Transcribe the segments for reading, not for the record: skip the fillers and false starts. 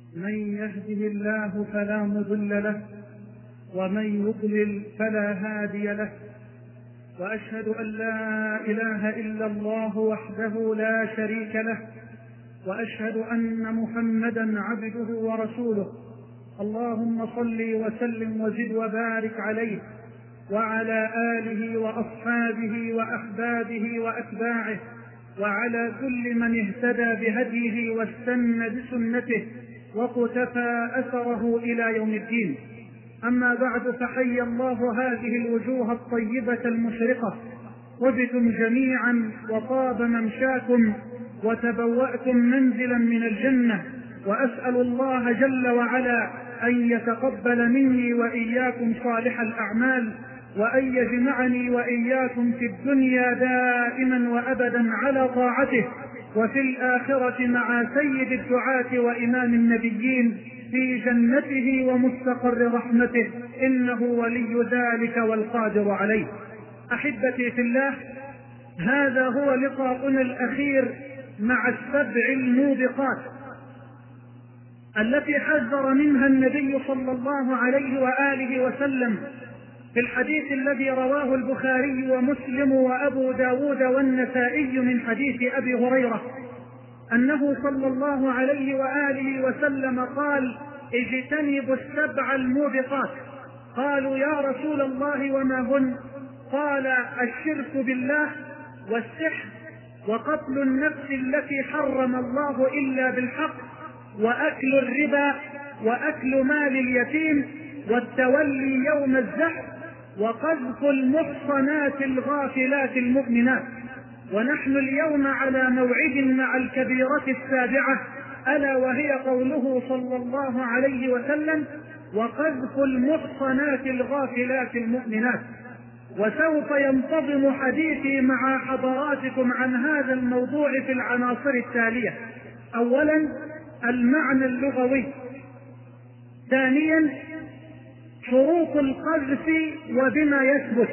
من يهده الله فلا مضل له ومن يضلل فلا هادي له، وأشهد أن لا إله إلا الله وحده لا شريك له، وأشهد أن محمدا عبده ورسوله. اللهم صل وسلم وزد وبارك عليه وعلى آله وأصحابه وأحبابه وأتباعه وعلى كل من اهتدى بهديه واستنى بسنته وقتفى أثره إلى يوم الدين. أما بعد، فحي الله هذه الوجوه الطيبة المشرقة، طبتم جميعا وطاب ممشاكم وتبوأتم منزلا من الجنة، وأسأل الله جل وعلا أن يتقبل مني وإياكم صالح الأعمال، وأن يجمعني وإياكم في الدنيا دائما وأبدا على طاعته، وفي الآخرة مع سيد الدعاة وإمام النبيين في جنته ومستقر رحمته، إنه ولي ذلك والقادر عليه. أحبتي في الله، هذا هو لقاؤنا الأخير مع السبع الموبقات التي حذر منها النبي صلى الله عليه وآله وسلم في الحديث الذي رواه البخاري ومسلم وأبو داود والنسائي من حديث أبي هريرة أنه صلى الله عليه وآله وسلم قال: اجتنبوا السبع الموبقات. قالوا: يا رسول الله وما هن؟ قال: الشرك بالله، والسحر، وقتل النفس التي حرم الله إلا بالحق، وأكل الربا، وأكل مال اليتيم، والتولي يوم الزحف، وقذف المحصنات الغافلات المؤمنات. ونحن اليوم على موعد مع الكبيرة السابعة، ألا وهي قوله صلى الله عليه وسلم: وقذف المحصنات الغافلات المؤمنات. وسوف ينتظم حديثي مع حضراتكم عن هذا الموضوع في العناصر التالية: أولا، المعنى اللغوي. ثانيا، شروط القذف وبما يثبت.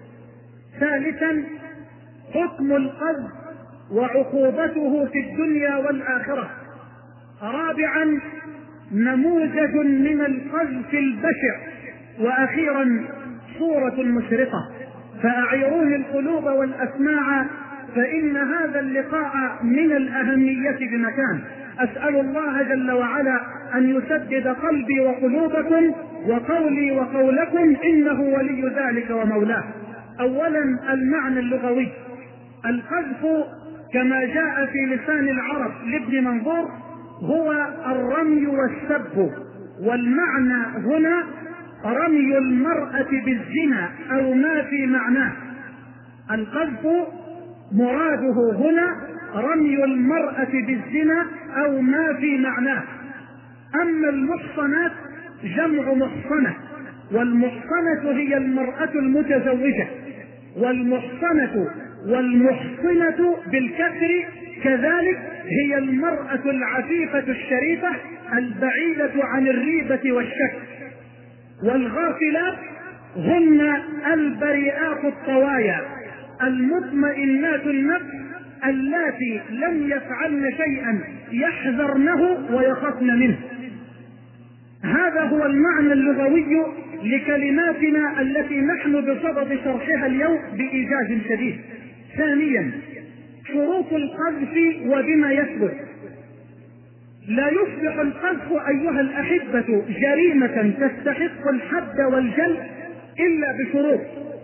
ثالثا، حكم القذف وعقوبته في الدنيا والآخرة. رابعا، نموذج من القذف البشع. وأخيرا، صورة مشرقة. فأعيروني القلوب والأسماع، فإن هذا اللقاء من الأهمية بمكان. أسأل الله جل وعلا أن يسدد قلبي وقلوبكم وقولي وقولكم، إنه ولي ذلك ومولاه. أولا، المعنى اللغوي. القذف كما جاء في لسان العرب لابن منظور هو الرمي والسب، والمعنى هنا رمي المرأة بالزنا أو ما في معناه. القذف مراده هنا رمي المرأة بالزنا أو ما في معناه. أما المحصنات جمع محصنة، والمحصنة هي المرأة المتزوجة، والمحصنة والمحصنة بالكسر كذلك هي المرأة العفيفة الشريفة البعيدة عن الريبة والشك. والغافلات هن البريئات الطوايا المطمئنات النفس اللاتي لم يفعلن شيئا يحذرنه ويخافن منه. هذا هو المعنى اللغوي لكلماتنا التي نحن بصدد شرحها اليوم بإيجاز شديد. ثانيا، شروط القذف وبما يثبت. لا يصبح القذف أيها الأحبة جريمة تستحق الحد والجلد إلا بشروط،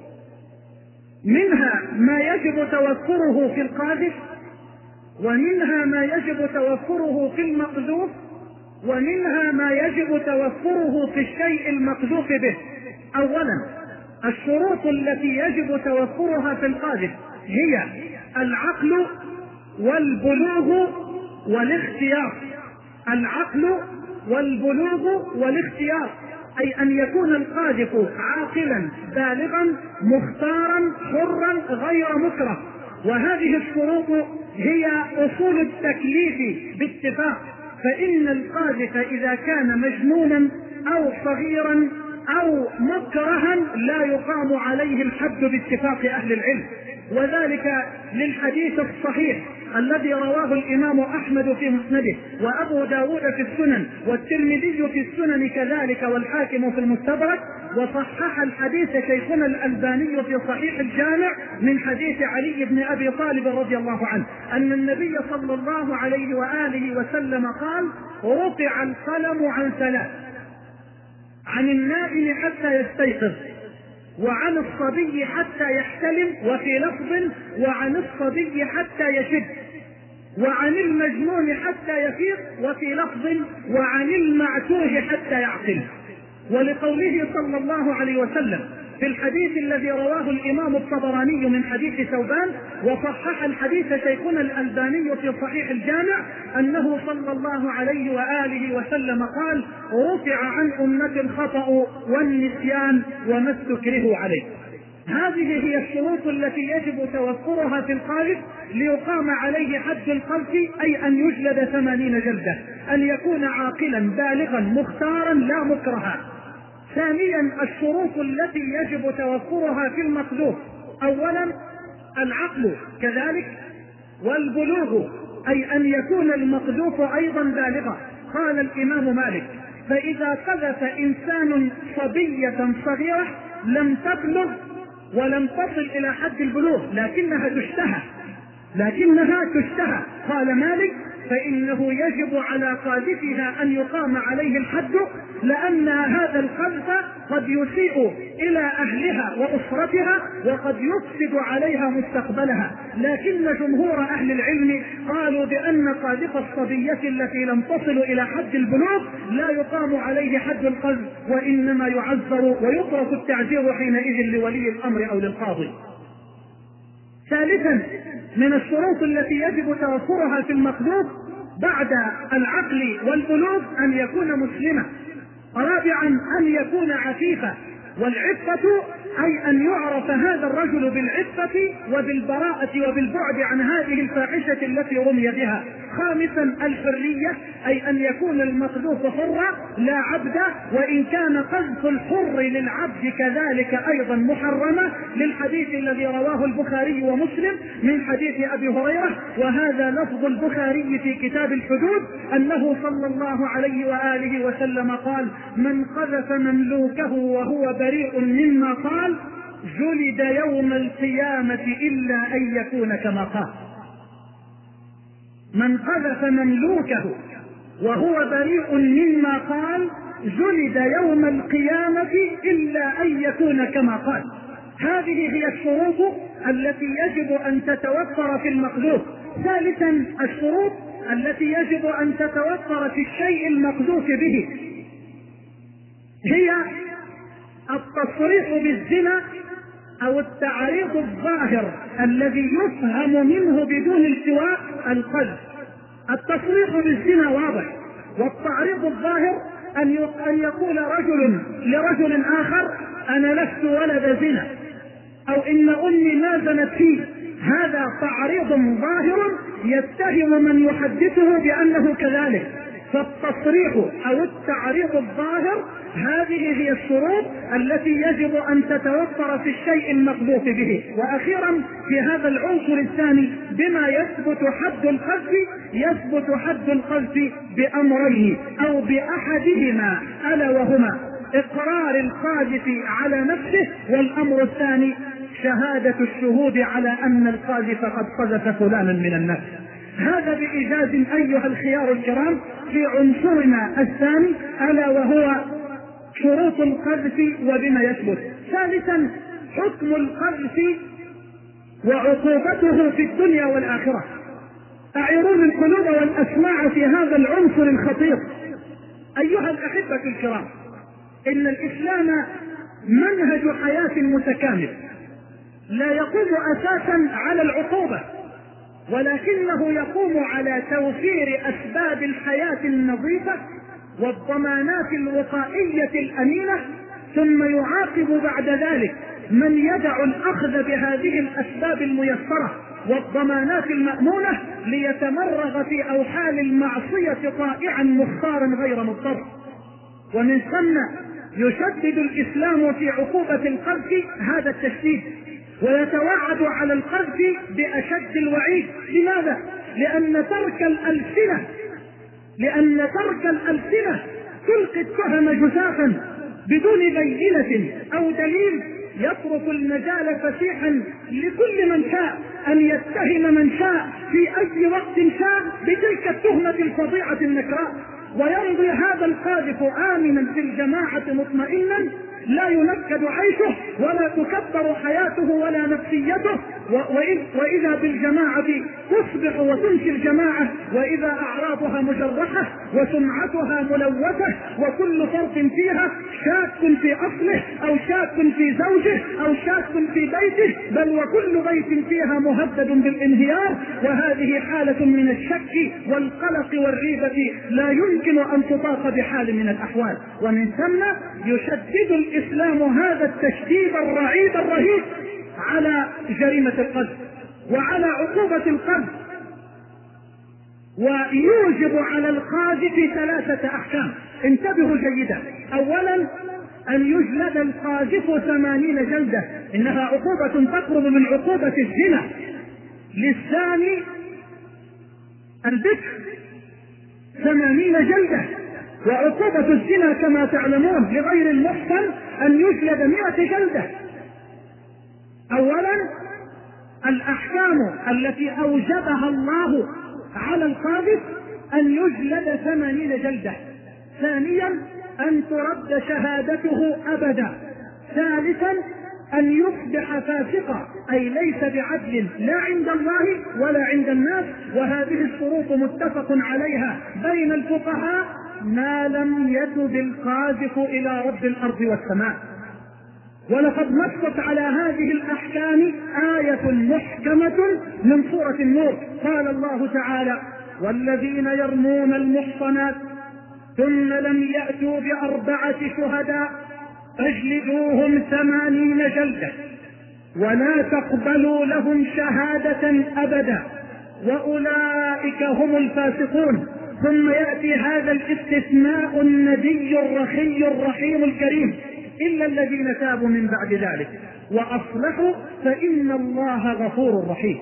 منها ما يجب توفره في القاذف، ومنها ما يجب توفره في المقذوف، ومنها ما يجب توفره في الشيء المقذوف به. أولا، الشروط التي يجب توفرها في القاذف هي العقل والبلوغ والاختيار. العقل والبلوغ والاختيار، أي أن يكون القاذف عاقلا بالغا مختارا حرا غير مكره. وهذه الشروط هي أصول التكليف باتفاق، فإن القاذف إذا كان مجنونا أو صغيرا أو مكرها لا يقام عليه الحد باتفاق أهل العلم، وذلك للحديث الصحيح الذي رواه الإمام أحمد في مسنده وأبو داود في السنن والترمذي في السنن كذلك والحاكم في المستدرك، وصحح الحديث شيخنا الألباني في صحيح الجامع من حديث علي بن أبي طالب رضي الله عنه أن النبي صلى الله عليه وآله وسلم قال: رفع القلم عن ثلاث: عن النائم حتى يستيقظ، وعن الصبي حتى يحتلم، وفي لفظ: وعن الصبي حتى يشب، وعن المجنون حتى يفيق، وفي لفظ: وعن المعتوه حتى يعقل. ولقوله صلى الله عليه وسلم في الحديث الذي رواه الإمام الطبراني من حديث ثوبان وصحح الحديث شيخنا الألباني في صحيح الجامع أنه صلى الله عليه وآله وسلم قال: رفع عن أمة الخطأ والنسيان وما استكرهوا عليه. هذه هي الشروط التي يجب توفرها في القاذف ليقام عليه حد القذف، أي أن يجلد 80 جلدة، أن يكون عاقلا بالغا مختارا لا مكرها. ثانيا الشروط التي يجب توفرها في المقذوف: أولا العقل كذلك، والبلوغ أي أن يكون المقذوف أيضا بالغا. قال الإمام مالك: فإذا قذف إنسان صبية صغيرة لم تبلغ ولم تصل إلى حد البلوغ لكنها تشتهى، قال مالك: فإنه يجب على قاذفها أن يقام عليه الحد، لأن هذا القذف قد يسيء إلى أهلها وأسرتها وقد يفسد عليها مستقبلها. لكن جمهور أهل العلم قالوا بأن قاذف الصبية التي لم تصل إلى حد البلوغ لا يقام عليه حد القذف، وإنما يعذر ويترك التعذير حينئذ لولي الأمر أو للقاضي. ثالثا من الشروط التي يجب توفرها في المقذوف بعد العقل والبلوغ أن يكون مسلما. رابعا أن يكون عفيفا، والعفة أي أن يعرف هذا الرجل بالعفة وبالبراءة وبالبعد عن هذه الفاحشة التي رمي بها. خامسا الحرية، أي أن يكون المقذوف حرا لا عبدا، وإن كان قذف الحر للعبد كذلك أيضا محرما، للحديث الذي رواه البخاري ومسلم من حديث أبي هريرة، وهذا لفظ البخاري في كتاب الحدود، أنه صلى الله عليه وآله وسلم قال: من قذف مملوكه وهو بريء مما قال جلد يوم القيامة إلا أن يكون كما قال. من قذف مملوكه وهو بريء مما قال جلد يوم القيامة إلا أن يكون كما قال. هذه هي الشروط التي يجب أن تتوفر في المقذوف. ثالثا الشروط التي يجب أن تتوفر في الشيء المقذوف به هي التصريح بالزنا أو التعريض الظاهر الذي يفهم منه بدون التواء القذف. التصريح بالزنا واضح، والتعريض الظاهر أن يقول رجل لرجل آخر: أنا لست ولد زنا، أو إن أمي ما زنت فيه. هذا تعريض ظاهر يتهم من يحدثه بأنه كذلك. فالتصريح أو التعريض الظاهر هذه هي الشروط التي يجب أن تتوفر في الشيء المقذوف به. وأخيرا في هذا العنصر الثاني بما يثبت حد القذف، يثبت حد القذف بأمرين أو بأحدهما، ألا وهما إقرار القاذف على نفسه، والأمر الثاني شهادة الشهود على أن القاذف قد قذف فلانا من الناس. هذا بإيجاز أيها الخيار الكرام في عنصرنا الثاني، ألا وهو شروط القذف وبما يثبت. ثالثا حكم القذف وعقوبته في الدنيا والآخرة. أعيرون القلوب والأسماع في هذا العنصر الخطير. أيها الأحبة الكرام، إن الإسلام منهج حياة متكامل لا يقوم أساسا على العقوبة، ولكنه يقوم على توفير أسباب الحياة النظيفة والضمانات الوقائية الأمينة، ثم يعاقب بعد ذلك من يدع الأخذ بهذه الأسباب الميسرة والضمانات المأمونة ليتمرغ في أوحال المعصية طائعا مختارا غير مضطر. ومن ثم يشدد الإسلام في عقوبة القذف هذا التشديد، ويتوعد على القذف بأشد الوعيد. لماذا؟ لأن ترك الألسنة تلقي التهم جزافا بدون بينة أو دليل، يترك المجال فسيحا لكل من شاء أن يتهم من شاء في أي وقت شاء بتلك التهمة الفظيعة النكراء، ويمضي هذا القاذف آمنا في الجماعة مطمئنا، لا ينكد عيشه ولا تكبر حياته ولا نفسيته، وإذا بالجماعة تصبح وتنشي الجماعة وإذا أعراضها مجرحة وسمعتها ملوثة، وكل فرد فيها شاك في أصله أو شاك في زوجه أو شاك في بيته، بل وكل بيت فيها مهدد بالانهيار. وهذه حالة من الشك والقلق والريبة لا يمكن أن تطاق بحال من الأحوال. ومن ثم يشدد الإسلام هذا التشديد الرعيد الرهيب على جريمة القذف وعلى عقوبة القذف، ويوجب على القاذف 3 أحكام. انتبهوا جيدا. أولا أن يجلد القاذف 80 جلدة، إنها عقوبة تقرب من عقوبة الزنا. للثاني البكر 80 جلدة، وعقوبة الزنا كما تعلمون لغير المحصن أن يجلد 100 جلدة. أولا الأحكام التي أوجبها الله على القاذف أن يجلد 80 جلدة. ثانيا أن ترد شهادته أبدا. ثالثا أن يصبح فاسقا، أي ليس بعدل لا عند الله ولا عند الناس، وهذه الشروط متفق عليها بين الفقهاء ما لم يتب القاذف إلى رب الأرض والسماء. ولقد نصت على هذه الأحكام آية محكمة من سورة النور. قال الله تعالى: والذين يرمون المحصنات ثم لم يأتوا ب4 شهداء فاجلدوهم 80 جلدة ولا تقبلوا لهم شهادة أبدا وأولئك هم الفاسقون. ثم يأتي هذا الاستثناء النبي الرخي الرحيم الكريم: إلا الذين تابوا من بعد ذلك وأصلحوا فإن الله غفور رحيم.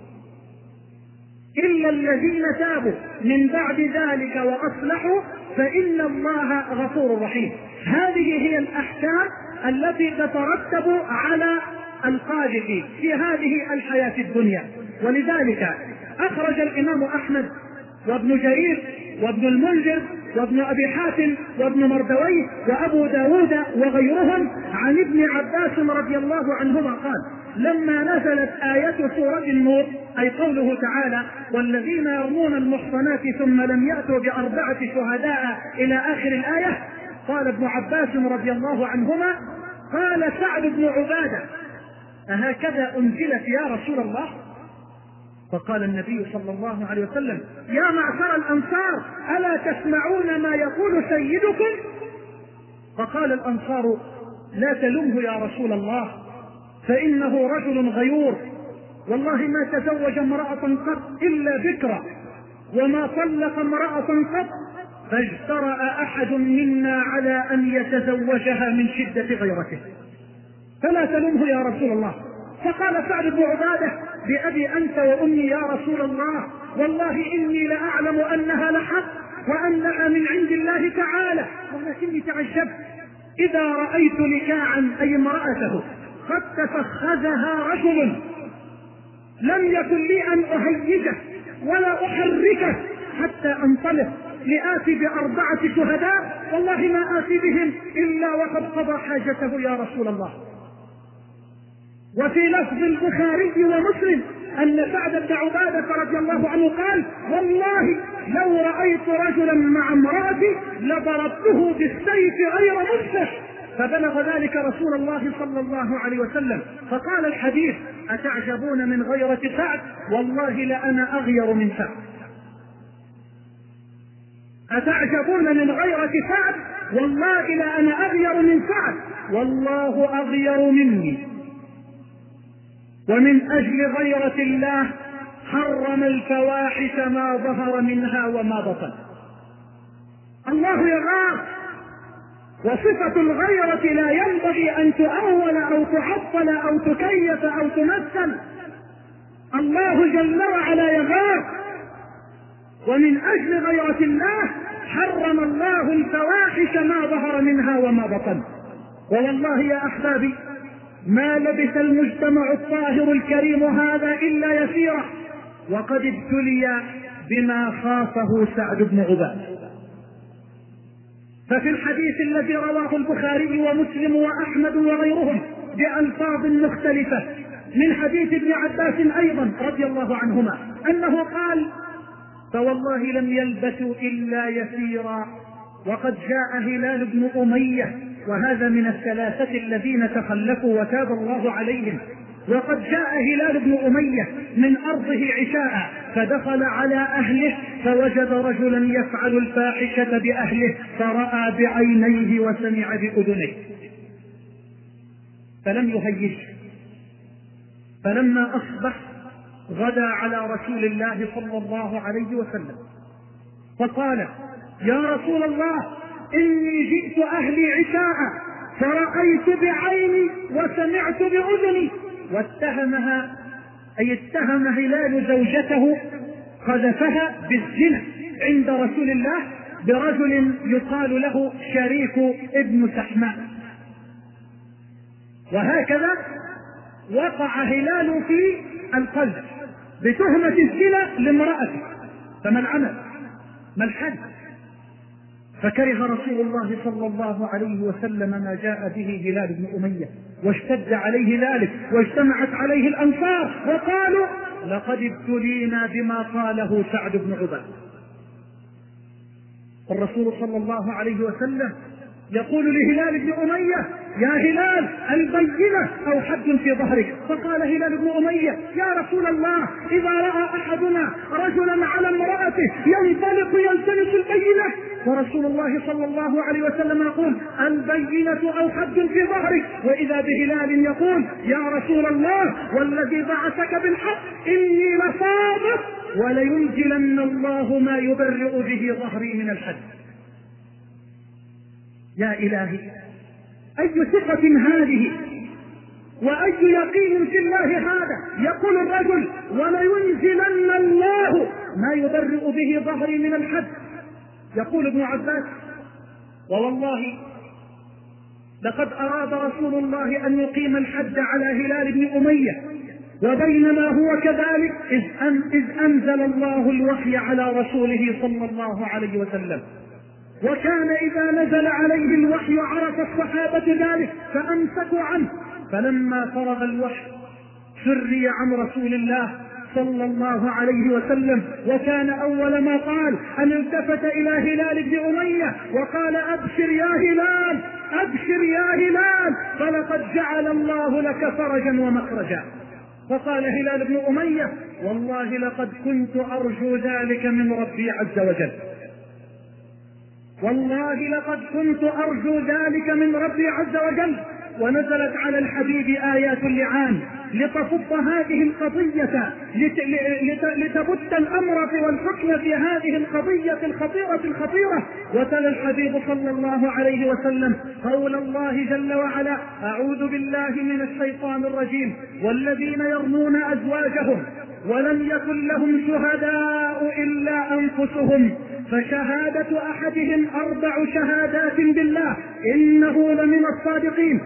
إلا الذين تابوا من بعد ذلك وأصلحوا فإن الله غفور رحيم. هذه هي الأحكام التي تترتب على القاذف في هذه الحياة الدنيا. ولذلك أخرج الإمام أحمد وابن جرير وابن المنذر وابن أبي حاتم وابن مردويه وأبو داود وغيرهم عن ابن عباس رضي الله عنهما قال: لما نزلت آية سورة النور، أي قوله تعالى: والذين يرمون المحصنات ثم لم يأتوا ب4 شهداء إلى آخر الآية، قال ابن عباس رضي الله عنهما: قال سعد بن عبادة: أهكذا أنزلت يا رسول الله؟ فقال النبي صلى الله عليه وسلم: يا معشر الأنصار ألا تسمعون ما يقول سيدكم؟ فقال الأنصار: لا تلمه يا رسول الله، فإنه رجل غيور، والله ما تزوج امرأة قط إلا بكرا، وما طلق امرأة قط، فاجترأ أحد منا على أن يتزوجها من شدة غيرته، فلا تلمه يا رسول الله. فقال سعد بن عبادة: بأبي أنت وأمي يا رسول الله، والله إني لأعلم أنها لحق وأنها من عند الله تعالى، ولكني تعجبت إذا رأيت نكاعا أي امرأته قد تفخذها رجل لم يكن لي أن أهيجه ولا أحركه حتى أنطلق لآتي ب4 شهداء، والله ما آتي بهم إلا وقد قضى حاجته يا رسول الله. وفي لفظ البخاري ومسلم أن سعد بن عبادة رضي الله عنه قال: والله لو رأيت رجلا مع امرأتي لضربته بالسيف غير منصف. فبلغ ذلك رسول الله صلى الله عليه وسلم فقال الحديث: أتعجبون من غيرة سعد؟ والله لأنا أغير من سعد. أتعجبون من غيرة سعد؟ والله لأنا أغير من سعد، والله أغير مني. ومن أجل غيرة الله حرم الفواحش ما ظهر منها وما بطن. الله يغار، وصفة الغيرة لا ينبغي أن تؤول أو تعطل أو تكيف أو تمثل. الله جل وعلا يغار، ومن أجل غيرة الله حرم الله الفواحش ما ظهر منها وما بطن. والله يا أحبابي ما لبث المجتمع الطاهر الكريم هذا إلا يسيرا وقد ابتلي بما خافه سعد بن عبادة. ففي الحديث الذي رواه البخاري ومسلم وأحمد وغيرهم بألفاظ مختلفة من حديث ابن عباس أيضا رضي الله عنهما أنه قال: فوالله لم يلبثوا إلا يسيرا وقد جاء هلال بن أمية، وهذا من الثلاثة الذين تخلفوا وتاب الله عليهم، وقد جاء هلال بن أمية من أرضه عشاء فدخل على أهله فوجد رجلا يفعل الفاحشة بأهله فرأى بعينيه وسمع بأذنيه فلم يهيج. فلما أصبح غدا على رسول الله صلى الله عليه وسلم فقال: يا رسول الله إني جئت أهلي عشاء فرأيت بعيني وسمعت بأذني. واتهمها أي اتهم هلال زوجته قذفها بالزنا عند رسول الله برجل يقال له شريك ابن سحماء. وهكذا وقع هلال في القذف بتهمة الزنا لامرأته. فما العمل؟ ما الحد؟ فكره رسول الله صلى الله عليه وسلم ما جاء به هلال بن أمية واشتد عليه ذلك واجتمعت عليه الأنصار وقالوا: لقد ابتلينا بما قاله سعد بن عبادة. الرسول صلى الله عليه وسلم يقول لهلال بن أمية: يا هلال البينة أو حد في ظهرك. فقال هلال بن أمية: يا رسول الله إذا رأى أحدنا رجلا على امرأته ينطلق يلتمس البينة. ورسول الله صلى الله عليه وسلم يقول: البينة أو حد في ظهرك. وإذا بهلال يقول: يا رسول الله والذي بعثك بالحق إني لصادق ولينزلن الله ما يبرئ به ظهري من الحد. يا إلهي أي ثقة هذه وأي يقين في الله هذا. يقول الرجل: ولينزلن الله ما يبرئ به ظهري من الحد. يقول ابن عباس: ووالله لقد أراد رسول الله أن يقيم الحد على هلال بن أمية وبينما هو كذلك إذ أنزل الله الوحي على رسوله صلى الله عليه وسلم. وكان إذا نزل عليه الوحي عرف الصحابة ذلك فأمسكوا عنه. فلما فرغ الوحي سري عن رسول الله صلى الله عليه وسلم وكان أول ما قال أن التفت إلى هلال بن أمية وقال: أبشر يا هلال أبشر يا هلال فلقد جعل الله لك فرجا ومخرجا. فقال هلال بن أمية: والله لقد كنت أرجو ذلك من ربي عز وجل، والله لقد كنت أرجو ذلك من ربي عز وجل. ونزلت على الحبيب آيات اللعان لتصد هذه القضية لتبت الأمر والحكم في هذه القضية الخطيرة. وتلا الحبيب صلى الله عليه وسلم قول الله جل وعلا: أعوذ بالله من الشيطان الرجيم: والذين يرمون أزواجهم ولم يكن لهم شهداء إلا أنفسهم فشهادة أحدهم 4 شهادات بالله إنه لمن الصادقين.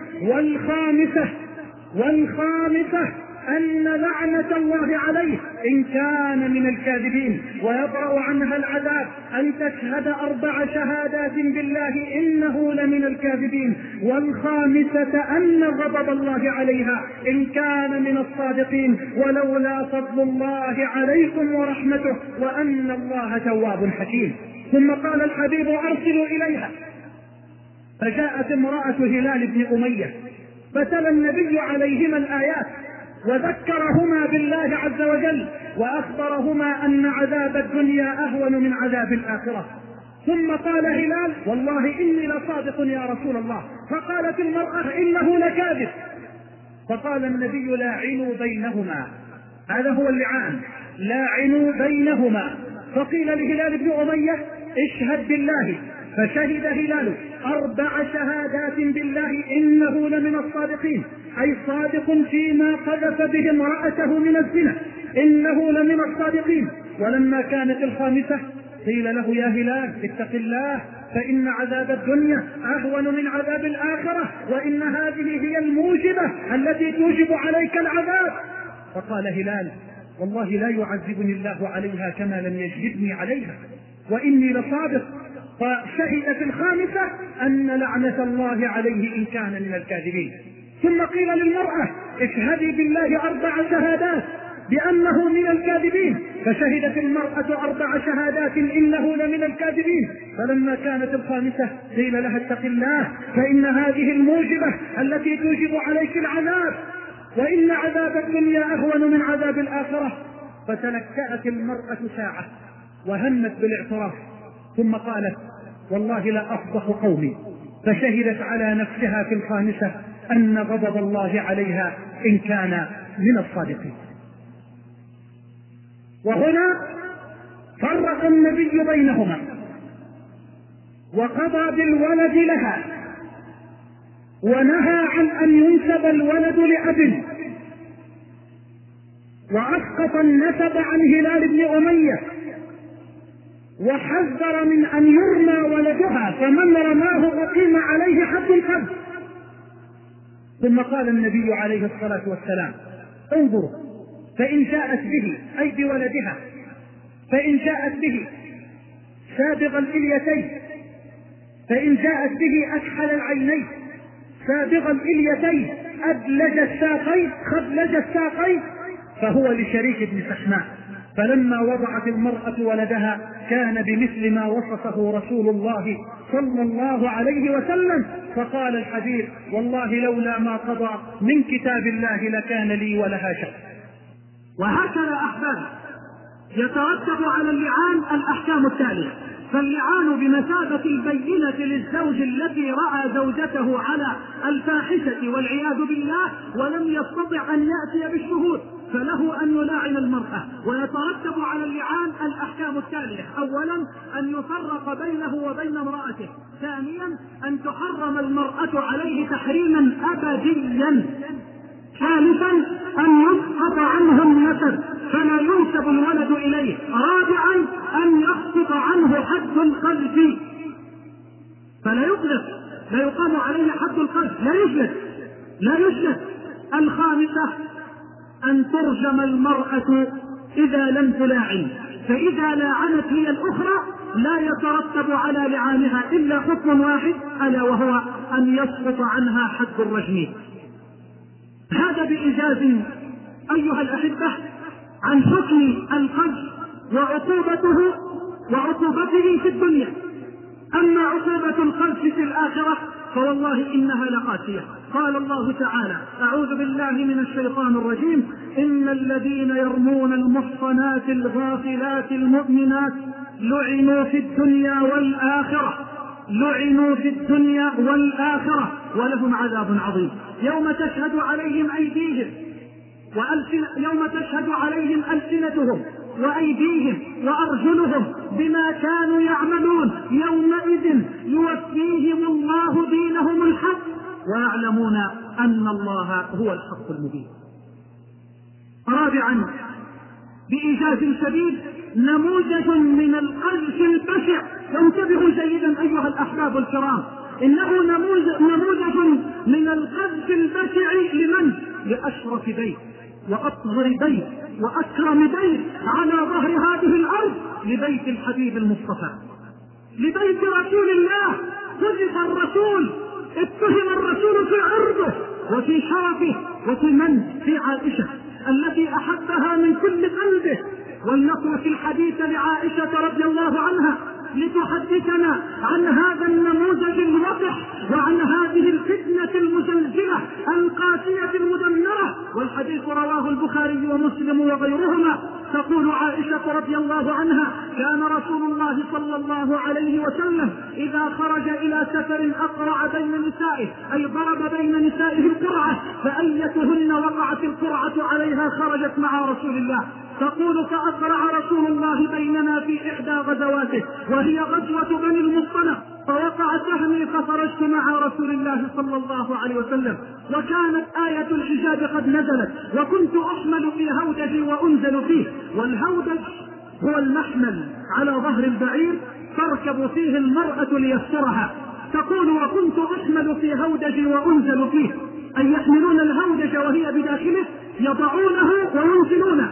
والخامسة أن لعنة الله عليه إن كان من الكاذبين ويبرأ عنها العذاب أن تشهد 4 شهادات بالله إنه لمن الكاذبين. والخامسة أن غضب الله عليها إن كان من الصادقين ولولا فضل الله عليكم ورحمته وأن الله تواب حكيم. ثم قال الحبيب: أرسلوا إليها. فجاءت امرأة هلال بن أمية فتلا النبي عليهما الآيات وذكرهما بالله عز وجل وأخبرهما أن عذاب الدنيا أهون من عذاب الآخرة. ثم قال هلال: والله إني لصادق يا رسول الله. فقالت المرأة: إنه لكاذب. فقال النبي: لاعنوا بينهما. هذا هو اللعان، لاعنوا بينهما. فقيل لهلال بن أمية: اشهد بالله. فشهد هلال 4 شهادات بالله إنه لمن الصادقين، أي صادق فيما قذف به امرأته من الزنا، إنه لمن الصادقين. ولما كانت الخامسة قيل له يا هلال اتق الله فإن عذاب الدنيا أهون من عذاب الآخرة، وإن هذه هي الموجبة التي توجب عليك العذاب. فقال هلال والله لا يعذبني الله عليها كما لم يجلدني عليها وإني لصادق. فشهد في الخامسة أن لعنة الله عليه إن كان من الكاذبين. ثم قيل للمرأة اشهدي بالله 4 شهادات بأنه من الكاذبين، فشهدت المرأة 4 شهادات إنه لمن الكاذبين. فلما كانت الخامسة قيل لها اتق الله فإن هذه الموجبة التي توجب عليك العذاب، وإن عذاب الدنيا أهون من عذاب الآخرة. فتلكأت المرأة ساعة وهمت بالاعتراف، ثم قالت والله لا أفضح قومي، فشهدت على نفسها في الخامسة أن غضب الله عليها إن كان من الصادقين. وهنا فرق النبي بينهما وقضى بالولد لها، ونهى عن أن ينسب الولد لأب، وأسقط النسب عن هلال بن أمية، وحذر من أن يرمى ولدها، فمن رماه أقيم عليه حد القذف. ثم قال النبي عليه الصلاة والسلام انظروا فإن جاءت به أي بولدها، فإن جاءت به سابغ الإليتين، فإن جاءت به أكحل العينين، سابغ الإليتين، أدلج الساقين، خبلج الساقين، فهو لشريك بن سحماء. فلما وضعت المرأة ولدها كان بمثل ما وصفه رسول الله صلى الله عليه وسلم، فقال الحديث والله لولا ما قضى من كتاب الله لكان لي ولها شأن. وهكذا أحباب يترتب على اللعان الأحكام التالية. فاللعان بمثابة البينة للزوج الذي رأى زوجته على الفاحشة والعياذ بالله ولم يستطع أن يأتي بالشهود، فله أن يلاعن المرأة. ويترتب على اللعان الأحكام التالية: أولا أن يفرق بينه وبين امرأته، ثانيا أن تحرم المرأة عليه تحريما أبديا، ثالثا أن يسقط عنه النسب فلا ينسب الولد إليه، رابعا أن يسقط عنه حد القذف فلا يقذف، لا يقام عليه حد القذف، لا يجلد. الخامسة أن ترجم المرأة إذا لم تلاعن، فإذا لاعنت هي الأخرى لا يترتب على لعانها إلا حكم واحد، ألا وهو أن يسقط عنها حد الرجم. هذا بإيجاز أيها الأحبة عن حكم القذف وعقوبته في الدنيا. أما عقوبة القذف في الآخرة فوالله إنها لقاسية. قال الله تعالى: أعوذ بالله من الشيطان الرجيم: إن الذين يرمون المحصنات الغافلات المؤمنات لعنوا في الدنيا والآخرة ولهم عذاب عظيم. يوم تشهد عليهم ألسنتهم وأيديهم وأرجلهم بما كانوا يعملون، يومئذ يوفيهم الله دينهم الحق ويعلمون أن الله هو الحق المبين. رابعا بإيجاز شديد نموذج من القذف البشع. انتبهوا جيدا أيها الأحباب الكرام، إنه نموذج من القذف البشع لمن؟ لأشرف بيت وأطهر بيت وأكرم بيت على ظهر هذه الأرض، لبيت الحبيب المصطفى، لبيت رسول الله. قذف الرسول، اتهم الرسول في عرضه وفي شرفه وفي من؟ في عائشة التي أحبها من كل قلبه. ولنترك الحديث لعائشة رضي الله عنها لتحدثنا عن هذا النموذج الوقح وعن هذه الفتنة المزلزلة القاسية المدمرة. والحديث رواه البخاري ومسلم وغيرهما. تقول عائشة رضي الله عنها: كان رسول الله صلى الله عليه وسلم إذا خرج إلى سفر أقرع بين نسائه، أي ضرب بين نسائه القرعة، فأيتهن وقعت القرعة عليها خرجت مع رسول الله. تقول: فأقرع رسول الله بيننا في إحدى غزواته وهي غزوة بني المصطلق، فوقع سهمي فخرجت مع رسول الله صلى الله عليه وسلم، وكانت آية الحجاب قد نزلت، وكنت أحمل في هودجي وأنزل فيه. والهودج هو المحمل على ظهر البعير تركب فيه المرأة ليسترها. تقول: وكنت أحمل في هودجي وأنزل فيه، أي يحملون الهودج وهي بداخله، يضعونه وينزلونه.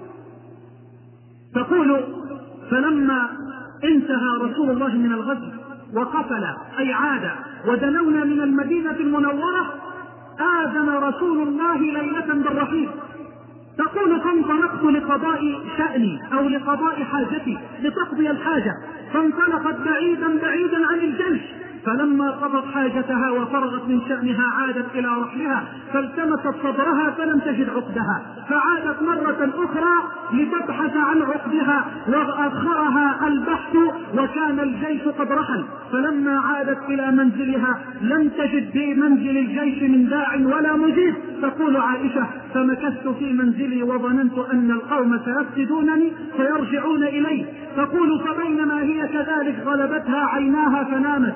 تقول: فلما انتهى رسول الله من الغزو وقفل أي عاد ودنونا من المدينة المنورة، آذن رسول الله ليلة بالرحيل. تقول: فانطلقت لقضاء شأني أو لقضاء حاجتي، لتقضي الحاجة، فانطلقت بعيدا عن الجيش، فلما قضت حاجتها وفرغت من شأنها عادت إلى رحلها، فالتمست صدرها فلم تجد عقدها، فعادت مرة أخرى لتبحث عن عقدها، وأخرها البحث وكان الجيش قد رحل. فلما عادت إلى منزلها لم تجد في منزل الجيش من داع ولا مجيب. تقول عائشة: فمكثت في منزلي وظننت أن القوم سيفقدونني فيرجعون إلي. تقول: فبينما هي كذلك غلبتها عيناها فنامت.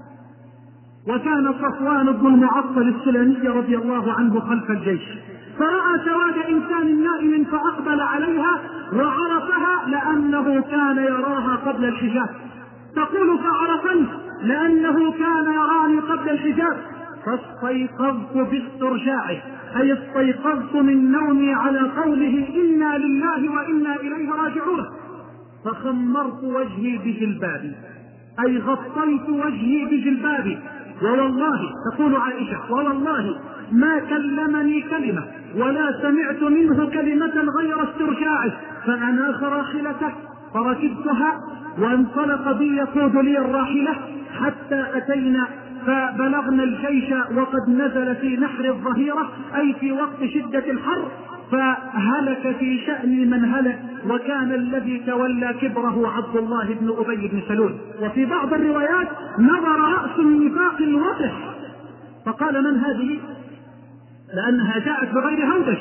وكان صفوان بن المعطل السلمي رضي الله عنه خلف الجيش، فرأى سواد إنسان نائم فأقبل عليها وعرفها لأنه كان يراها قبل الحجاب. تقول: فعرفني لأنه كان يراني قبل الحجاب، فاستيقظت باسترجاعه، أي استيقظت من نومي على قوله: إنا لله وإنا إليه راجعون، فخمرت وجهي بجلبابي، أي غطيت وجهي بجلبابي. ووالله، تقول عائشة: ووالله ما كلمني كلمة ولا سمعت منه كلمة غير استرجاعه، فأناخ راحلته فركبتها وانطلق بي يقود لي الراحلة حتى أتينا فبلغنا الجيش وقد نزل في نحر الظهيرة، أي في وقت شدة الحر، فهلك في شأن من هلك، وكان الذي تولى كبره عبد الله بن أبي بن سلول. وفي بعض الروايات: نظر رأس النفاق الوضح، فقال: من هذه؟ لأنها جاءت بغير هودج،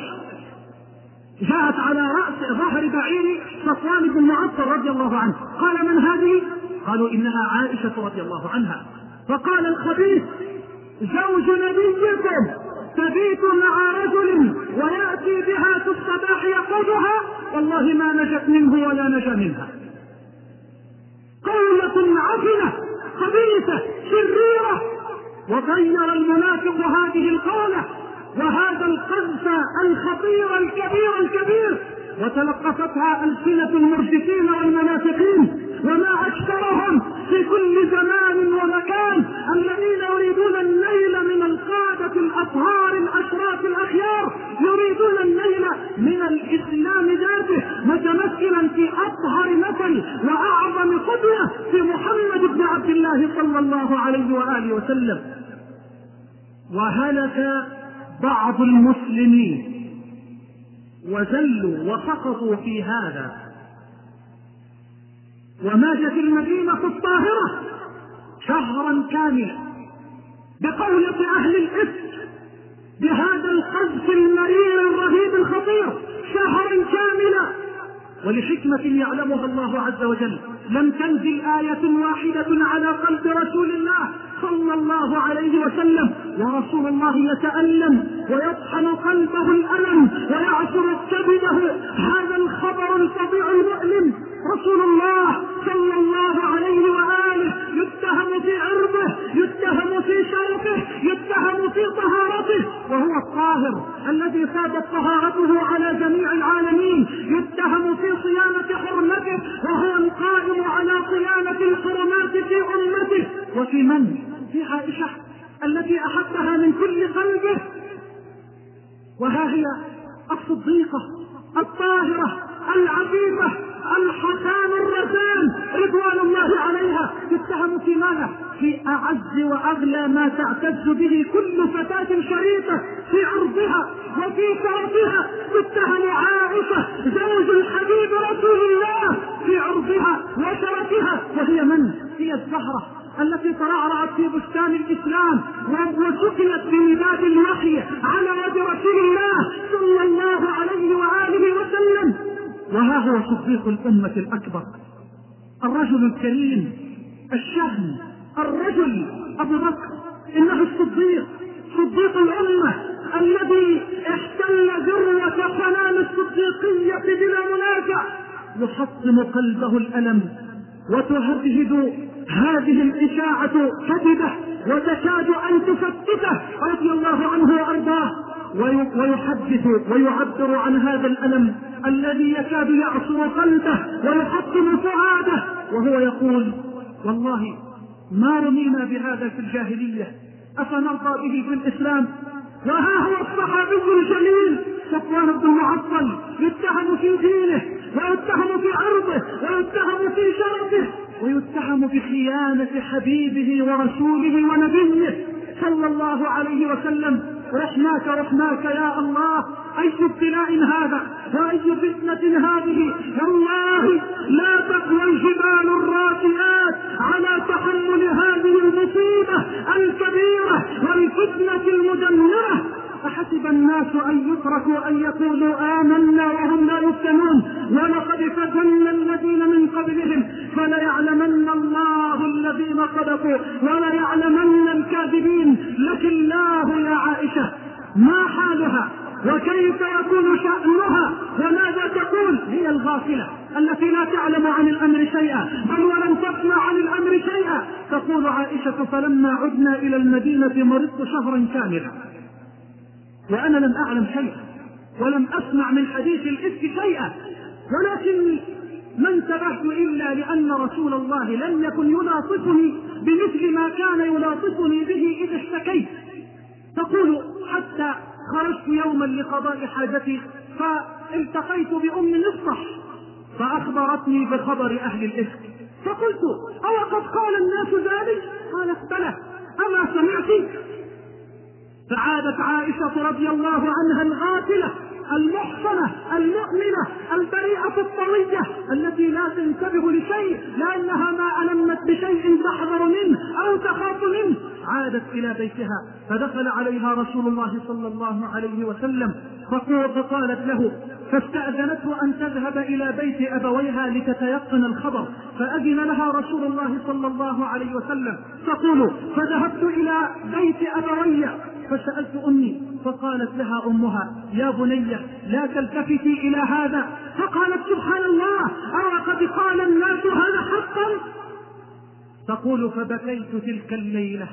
جاءت على رأس ظهر بعير صفوان بن المعطل رضي الله عنه. قال: من هذه؟ قالوا: إنها عائشة رضي الله عنها. فقال الخبيث: زوج نبيكم تبيت مع رجل ويأتي بها في الصباح يقودها، والله ما نجت منه ولا نجا منها. قولة عفنة خبيثة شريرة. وغير المنافق هذه القولة وهذا القذف الخطير الكبير، وتلقفتها ألسنة المرجفين والمنافقين، وما أكثرهم في كل زمان ومكان الذين يريدون النيل من القادة الأطهار الأشراف الأخيار، يريدون النيل من الإسلام ذاته، متمثلا في أطهر مثل وأعظم قدوة في محمد بن عبد الله صلى الله عليه وآله وسلم. وهلك بعض المسلمين وزلوا وسقطوا في هذا، وماتت المدينة الطاهرة شهرا كاملا بقولة أهل الإفك بهذا القذف المرير الرهيب الخطير، شهرا كاملا. ولحكمة يعلمها الله عز وجل لم تنزل آية واحدة على قلب رسول الله صلى الله عليه وسلم، ورسول الله يتألم ويطحن قلبه الألم ويعصر كبده هذا الخبر الفظيع المؤلم. رسول الله صلى الله عليه وآله يتهم في عرضه، يتهم في شرفه، يتهم في طهارته، وهو الطاهر الذي سادت طهارته على جميع العالمين، يتهم في صيانة حرمته، وهو القائم على صيانة الحرمات في أمته. وفي من؟ في عائشة التي أحبها من كل قلبه، وها هي الصديقة الطاهرة العفيفة الحسان الرسان رضوان الله عليها، تتهم في ماذا؟ في أعز وأغلى ما تعتز به كل فتاة شريفة، في عرضها وفي شرفها. تتهم عائشة زوج الحبيب رسول الله في عرضها وشرفها، وهي من؟ هي الزهرة التي ترعرعت في بستان الإسلام وسقيت بمداد الوحي على يد رسول الله صلى الله عليه وآله وسلم. وها هو صديق الأمة الأكبر، الرجل الكريم الشهم، الرجل أبو بكر، إنه الصديق، صديق الأمة الذي احتل ذروة حنان الصديقية بلا منازع، يحطم قلبه الألم، وتهدهد هذه الإشاعة كبده وتكاد أن تفتته رضي الله عنه وأرضاه، ويحدث ويعبر عن هذا الألم الذي يكاد يعصر قلبه ويحطم فؤاده، وهو يقول: والله ما رمينا بهذا في الجاهلية، أفنرضى به في الإسلام؟ وها هو الصحابي الجليل صفوان بن معطل يتهم في دينه، ويتهم في عرضه، ويتهم في شرفه، ويتهم بخيانة حبيبه ورسوله ونبيه صلى الله عليه وسلم. رحماك رحماك يا الله، أي ابتلاء هذا وأي فتنة هذه! والله لا تقوى الجبال الراسيات على تحمل هذه المصيبة الكبيرة والفتنة المدمرة. أحسب الناس أن يتركوا أن يقولوا آمنا وهم لا يفتنون، ولقد فتنا الذين من قبلهم فليعلمن الله الذين صدقوا وليعلمن الكاذبين. لكن الله يا عائشة ما حالها وكيف يكون شأنها وماذا تقول؟ هي الغافلة التي لا تعلم عن الأمر شيئا، بل ولم تسمع عن الأمر شيئا. تقول عائشة: فلما عدنا إلى المدينة مرضت شهرا كاملا وأنا لم أعلم شيئا ولم أسمع من حديث الإفك شيئا، ولكني ما انتبهت إلا لأن رسول الله لم يكن يلاطفني بمثل ما كان يلاطفني به إذا اشتكيت. تقول: حتى خرجت يوما لقضاء حاجتي فالتقيت بأم مصطح فأخبرتني بخبر أهل الإفك، فقلت: أو قد قال الناس ذلك؟ قالت: بلى، أما سمعت؟ فعادت عائشة رضي الله عنها الغافلة المحصنة المؤمنة البريئة الطوية التي لا تنتبه لشيء لأنها ما ألمت بشيء تحذر منه أو تخاف منه، عادت إلى بيتها فدخل عليها رسول الله صلى الله عليه وسلم فقالت له، فاستأذنته أن تذهب إلى بيت أبويها لتتيقن الخبر، فأذن لها رسول الله صلى الله عليه وسلم. تقول: فذهبت إلى بيت أبوي فسألت أمي فقالت لها أمها: يا بني لا تلتفتي إلى هذا. فقالت: سبحان الله، أو قد قال الناس هذا حقا؟ تقول: فبكيت تلك الليلة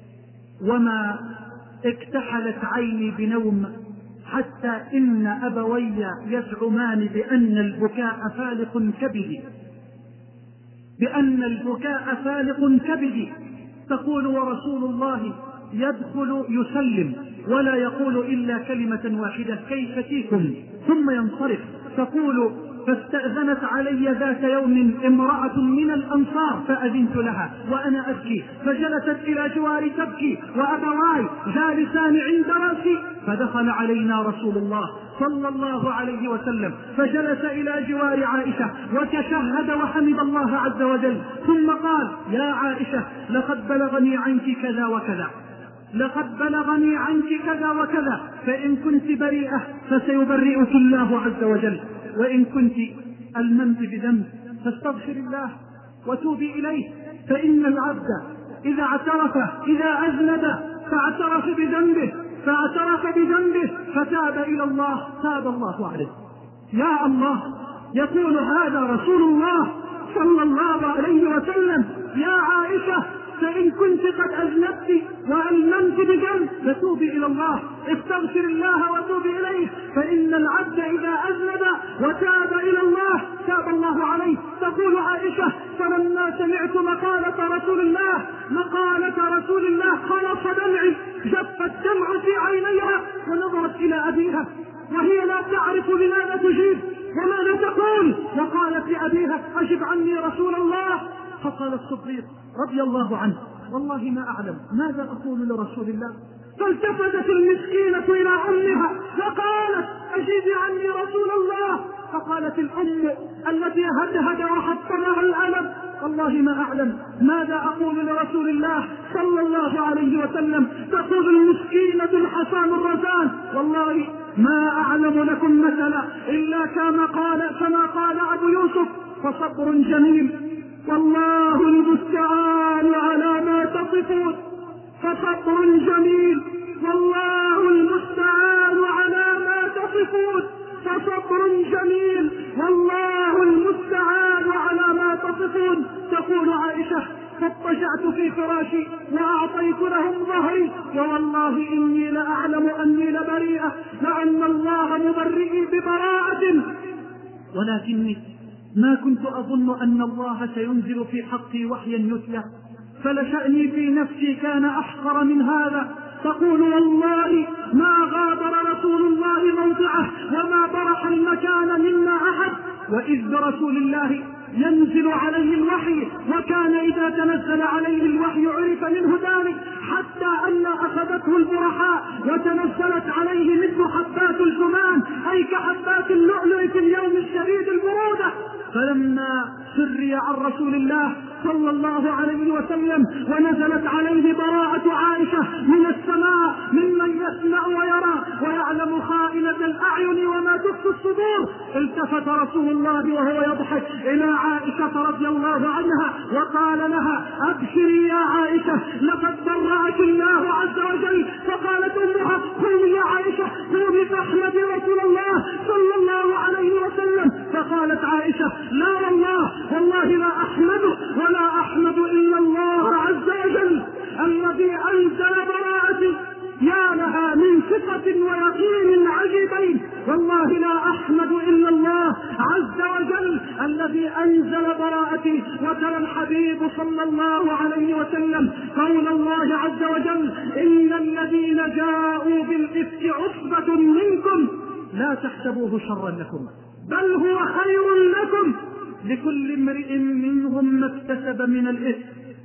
وما اكتحلت عيني بنوم، حتى إن أبوي يزعمان بأن البكاء فالق كبدي. تقول: ورسول الله يدخل يسلم ولا يقول إلا كلمة واحدة: كيف فيكم؟ ثم ينصرف. تقول: فاستأذنت علي ذات يوم امرأة من الأنصار فأذنت لها وأنا أبكي، فجلست إلى جواري تبكي وأبواي جالسان عند رأسي، فدخل علينا رسول الله صلى الله عليه وسلم فجلس إلى جوار عائشة وتشهد وحمد الله عز وجل، ثم قال: يا عائشة لقد بلغني عنك كذا وكذا، لقد بلغني عنك كذا وكذا، فإن كنت بريئة فسيبرئك الله عز وجل، وإن كنت ألممت بذنب فاستغفر الله وتوبي إليه، فإن العبد إذا أذنب فاعترف بذنبه فتاب إلى الله تاب الله عليه. يا الله، يقول هذا رسول الله صلى الله عليه وسلم: يا عائشة فإن كنت قد أذنبت وألممت بذنب فتوبي إلى الله، استغفر الله وتوبي إليه، فإن العبد إذا أذنب وتاب إلى الله تاب الله عليه. تقول عائشة: فلما سمعت مقالة رسول الله خلص دمعي، جف الدمع في عينيها ونظرت إلى أبيها وهي لا تعرف بماذا تجيب وماذا تقول، وقالت لأبيها: أجب عني رسول الله. فقال الصديق رضي الله عنه: والله ما أعلم ماذا أقول لرسول الله. فالتفتت المسكينة إلى أمها وقالت: أجيبي عني رسول الله. فقالت الأم التي هدهد وحطمها الألم: والله ما أعلم ماذا أقول لرسول الله صلى الله عليه وسلم. تقول المسكينة الحصان الرزان: والله ما أعلم لكم مثلا إلا كما قال أبو يوسف: فصبر جميل والله المستعان على ما تصفون. فصبر جميل والله المستعان على ما تصفون. فصبر جميل والله المستعان المستعان على ما تصفون. تقول عائشة: فاضطجعت في فراشي وأعطيت لهم ظهري، ووالله إني لأعلم أني لبريئة، لأن الله مبرئي ببراءة، ولكني ما كنت أظن أن الله سينزل في حقي وحيا يتلى، فلشأني في نفسي كان أحقر من هذا. تقول: والله ما غادر رسول الله موضعه وما برح المكان منا أحد، وإذ برسول الله ينزل عليه الوحي، وكان إذا تنزل عليه الوحي عرف منه ذلك، حتى أن أخذته البرحاء وتنزلت عليه مثل حبات الجمان، أي كحبات اللؤلؤ في اليوم الشديد البرودة. فلما سري عن رسول الله صلى الله عليه وسلم ونزلت عليه براءة عائشة من السماء ممن يسمع ويرى ويعلم خائنة الأعين وما تخفي الصدور، التفت رسول الله وهو يضحك إلى عائشة رضي الله عنها وقال لها: أبشري يا عائشة، لقد برأك الله عز وجل. فقالت أمها: قومي يا عائشة، قومي فاحمدي رسول الله صلى الله عليه وسلم. فقالت عائشة: لا والله لا أحمده ولا أحمد إلا الله عز وجل الذي أنزل براءتي. يا لها من ثقة ويقين عجيبين، والله لا أحمد إلا الله عز وجل الذي أنزل براءتي. وترى الحبيب صلى الله عليه وسلم قول الله عز وجل: إن الذين جاءوا بالإفك عصبة منكم لا تحسبوه شرا لكم بل هو خير لكم، لكل امرئ منهم ما اكتسب من الإثم،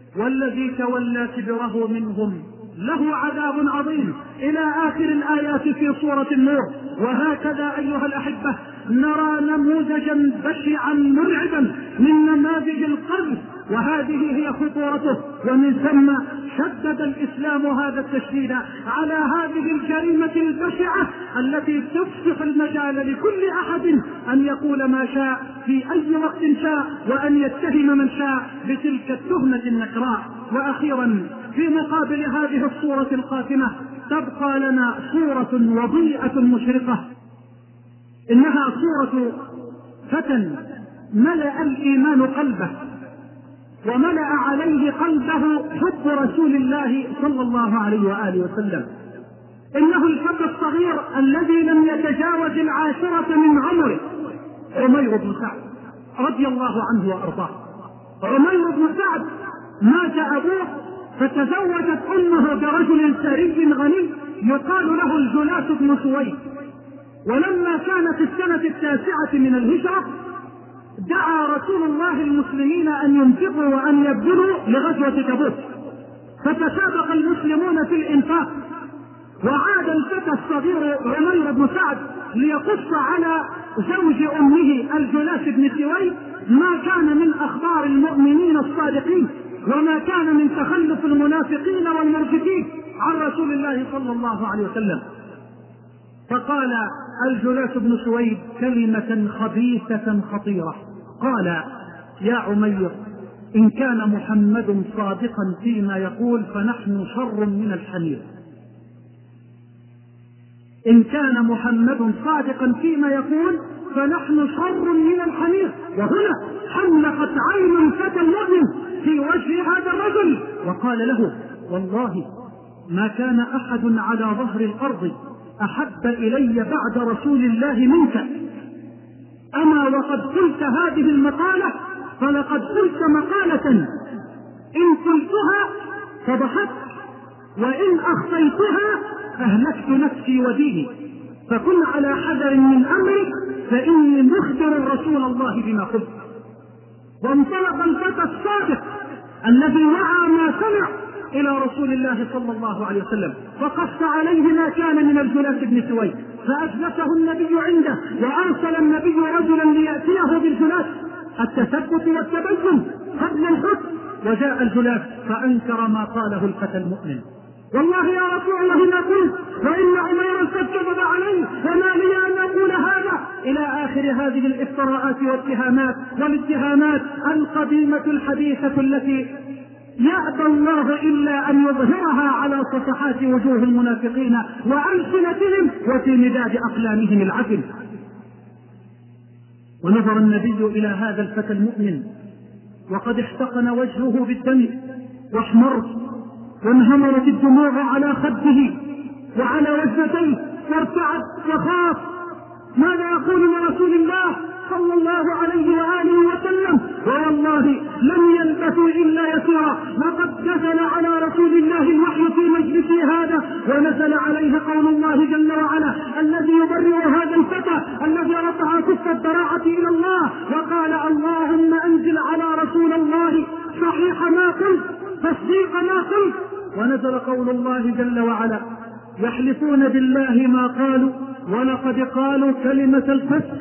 والذي تولى كبره منهم له عذاب عظيم، إلى آخر الآيات في سورة النور. وهكذا أيها الأحبة نرى نموذجا بشعا مرعبا من نماذج القذف، وهذه هي خطورته. ومن ثم شدد الإسلام هذا التشديد على هذه الجريمة البشعة التي تفتح المجال لكل أحد أن يقول ما شاء في أي وقت شاء، وأن يتهم من شاء بتلك التهمة النكراء. وأخيرا في مقابل هذه الصورة القاتمة تبقى لنا صورة وضيئة مشرقة، إنها صورة فتى ملأ الإيمان قلبه وملأ عليه قلبه حب رسول الله صلى الله عليه وآله وسلم. إنه الفتى الصغير الذي لم يتجاوز 10 من عمره، عمير بن سعد رضي الله عنه وأرضاه. عمير بن سعد مات أبوه فتزوجت أمه برجل ثري غني يقال له الجلاس بن سويد. ولما كانت السنة 9 من الهجرة دعا رسول الله المسلمين أن ينفقوا وأن يبذلوا لغزوة تبوك، فتسابق المسلمون في الإنفاق، وعاد الفتى الصغير عمير بن سعد ليقص على زوج أمه الجلاس بن سويد ما كان من أخبار المؤمنين الصادقين وما كان من تخلف المنافقين والمرجفين عن رسول الله صلى الله عليه وسلم. فقال الجلاس بن سويد كلمة خبيثة خطيرة، قال: يا عمير، إن كان محمد صادقا فيما يقول فنحن شر من الحمير. إن كان محمد صادقا فيما يقول فنحن شر من الحمير. وهنا حلقت عين الفتى المؤمن في وجه هذا الرجل وقال له: والله ما كان أحد على ظهر الأرض أحب إلي بعد رسول الله منك، أما وقد قلت هذه المقالة فلقد قلت مقالة إن قلتها فضحكت وإن أخفيتها أهلكت نفسي وديني، فكن على حذر من أمري فإني مخبر رسول الله بما قلت. وانطلق الفتى الصادق الذي وعى ما سمع إلى رسول الله صلى الله عليه وسلم وقص عليه ما كان من الجلاس بن سويد، فأجلسه النبي عنده وأرسل النبي رجلا ليأتيه بالجلاس التثبت والتبين قبل الحكم، وجاء الجلاس فأنكر ما قاله الفتى المؤمن: والله يا رسول الله ما قلت، وإن عميرا قد كذب علي، وما لي أن أقول هذا، إلى آخر هذه الافتراءات والاتهامات القديمة الحديثة التي يأبى الله إلا أن يظهرها على صفحات وجوه المنافقين وألسنتهم وفي مداد أقلامهم العفن. ونظر النبي إلى هذا الفتى المؤمن وقد احتقن وجهه بالدم واحمر وانهمرت الدموع على خده وعلى وجنتيه وارتعد وخاف ماذا يقول لرسول الله صلى الله عليه وآله وسلم. والله لم يلبثوا إلا يسيرا وقد نزل على رسول الله الوحي في مجلسه هذا، ونزل عليه قول الله جل وعلا الذي يبرئ هذا الفتى الذي رفع كف الضراعة إلى الله وقال اللهم أنزل على رسول الله صحيح ما قلت تصديق ما قلت. ونزل قول الله جل وعلا يحلفون بالله ما قالوا ولقد قالوا كلمة الفسق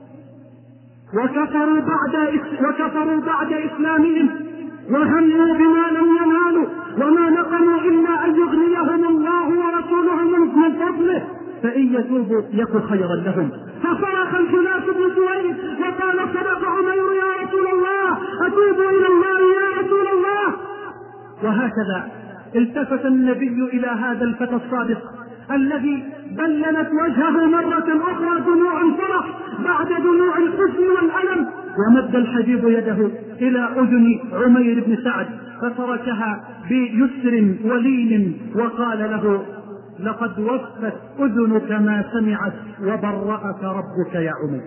وكفروا بعد إسلامهم وهموا بما لم ينالوا وما نقموا إلا أن يغنيهم الله ورسوله من فضله فإن يتوبوا يكن خيرا لهم. فصرخ الخلاف بن سويد وقال صدق عمير يا رسول الله أتوبوا إلى الله يا رسول الله. وهكذا التفت النبي إلى هذا الفتى الصادق الذي بللت وجهه مرة أخرى دموع الفرح بعد دموع الحزن والألم، ومد الحبيب يده إلى أذن عمير بن سعد فتركها بيسر ولين وقال له لقد وفت أذنك ما سمعت وبرأك ربك يا عمير.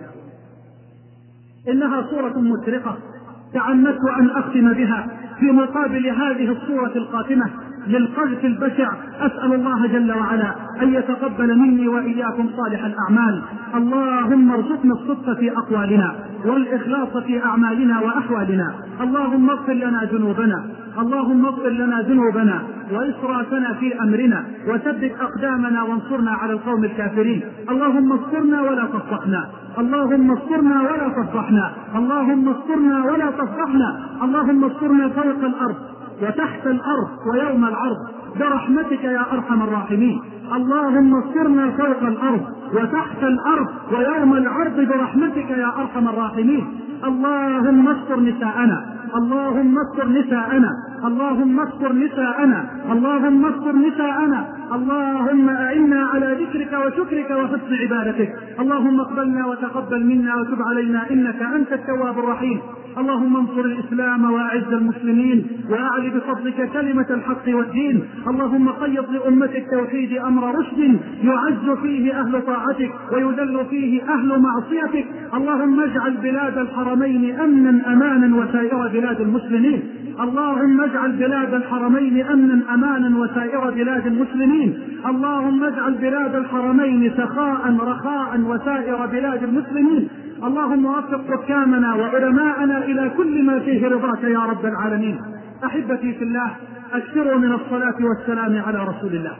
إنها صورة مسرقة تعمدت أن أختم بها في مقابل هذه الصورة القاتمة للقذف البشع. أسأل الله جل وعلا أن يتقبل مني وإياكم صالح الأعمال. اللهم ارزقنا الصدق في أقوالنا والإخلاص في أعمالنا وأحوالنا. اللهم اغفر لنا ذنوبنا، اللهم اغفر لنا ذنوبنا وإسرافنا في أمرنا وثبت أقدامنا وانصرنا على القوم الكافرين. اللهم استرنا ولا تفضحنا، اللهم استرنا ولا تفضحنا، اللهم استرنا ولا تفضحنا، اللهم استرنا فوق الأرض وتحت الأرض ويوم العرض برحمتك يا أرحم الراحمين. اللهم استرنا فوق الأرض وتحت الأرض ويوم العرض برحمتك يا أرحم الراحمين. اللهم استر نساءنا، اللهم استر نساءنا، اللهم استر نساءنا، اللهم استر نساءنا. اللهم أعنا على ذكرك وشكرك وحسن عبادتك. اللهم اقبلنا وتقبل منا وتب علينا إنك أنت التواب الرحيم. اللهم انصر الإسلام وأعز المسلمين وأعل بفضلك كلمة الحق والدين. اللهم قيض لأمة التوحيد أمر رشد يعز فيه أهل طاعتك ويذل فيه أهل معصيتك. اللهم اجعل بلاد الحرمين أمنا أمانا وسائر بلاد المسلمين. اللهم اجعل بلاد الحرمين أمنا أمانا وسائر بلاد المسلمين. اللهم اجعل بلاد الحرمين سخاء رخاء وسائر بلاد المسلمين. اللهم وفق حكامنا وعلماءنا إلى كل ما فيه رضاك يا رب العالمين. أحبتي في الله، أكثروا من الصلاة والسلام على رسول الله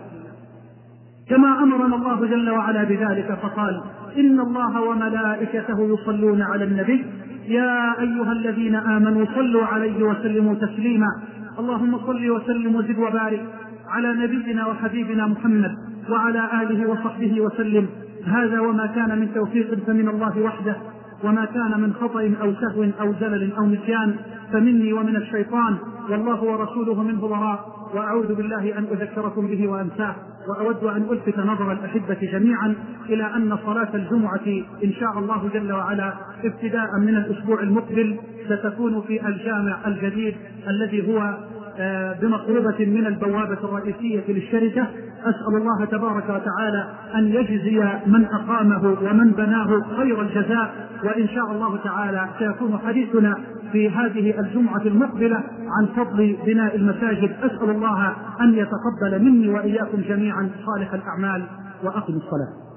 كما أمرنا الله جل وعلا بذلك فقال إن الله وملائكته يصلون على النبي يا أيها الذين آمنوا صلوا عليه وسلموا تسليما. اللهم صل وسلم وزد وبارك على نبينا وحبيبنا محمد وعلى آله وصحبه وسلم. هذا وما كان من توفيق فمن الله وحده، وما كان من خطأ أو سهو أو زلل أو نسيان فمني ومن الشيطان، والله ورسوله منه براء. وأعوذ بالله أن أذكركم به وأنساه. وأود أن ألفت نظر الأحبة جميعا إلى أن صلاة الجمعة إن شاء الله جل وعلا ابتداء من الأسبوع المقبل ستكون في الجامع الجديد الذي هو بمقربة من البوابة الرئيسية للشركة. أسأل الله تبارك وتعالى أن يجزي من أقامه ومن بناه خير الجزاء. وإن شاء الله تعالى سيكون حديثنا في هذه الجمعة المقبلة عن فضل بناء المساجد. أسأل الله أن يتقبل مني وإياكم جميعا صالح الأعمال. وأقم الصلاة.